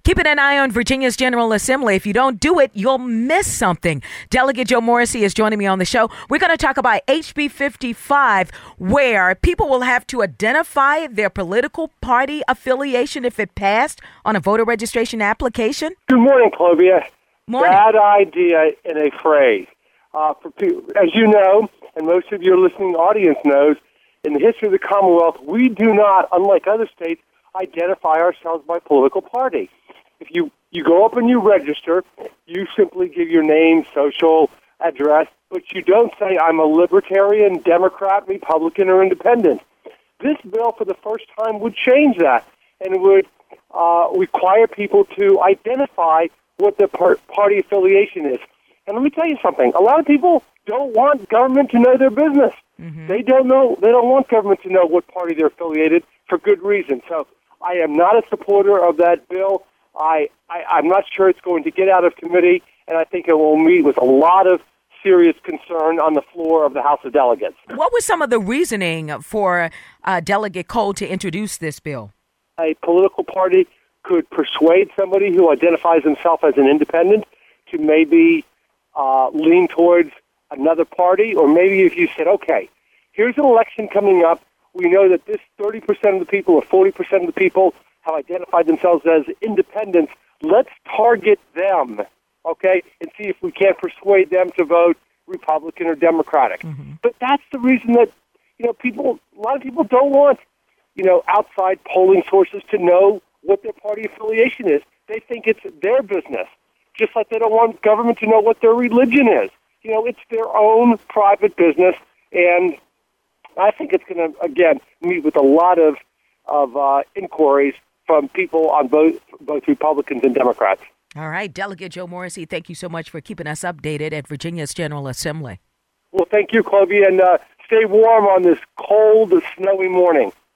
Keeping an eye on Virginia's General Assembly. If you don't do it, you'll miss something. Delegate Joe Morrissey is joining me on the show. We're going to talk about HB 55, where people will have to identify their political party affiliation if it passed on a voter registration application. Good morning, Clovia. Morning. Bad idea in a phrase. For people, as you know, and most of your listening audience knows, in the history of the Commonwealth, we do not, unlike other states, identify ourselves by political party. If you go up and you register, you simply give your name, social address, but you don't say, I'm a libertarian, Democrat, Republican, or independent. This bill, for the first time, would change that, and it would require people to identify what their party affiliation is. And let me tell you something. A lot of people don't want government to know their business. Mm-hmm. They don't want government to know what party they're affiliated for good reason. So I am not a supporter of that bill. I'm not sure it's going to get out of committee, and I think it will meet with a lot of serious concern on the floor of the House of Delegates. What was some of the reasoning for Delegate Cole to introduce this bill? A political party could persuade somebody who identifies himself as an independent to maybe lean towards another party, or maybe if you said, okay, here's an election coming up, we know that this 30% of the people or 40% of the people have identified themselves as independents, let's target them, okay, and see if we can't persuade them to vote Republican or Democratic. Mm-hmm. But that's the reason that, a lot of people don't want, outside polling sources to know what their party affiliation is. They think it's their business, just like they don't want government to know what their religion is. It's their own private business, and I think it's going to, again, meet with a lot of inquiries from people on both Republicans and Democrats. All right. Delegate Joe Morrissey, thank you so much for keeping us updated at Virginia's General Assembly. Well, thank you, Clovia, and stay warm on this cold, snowy morning.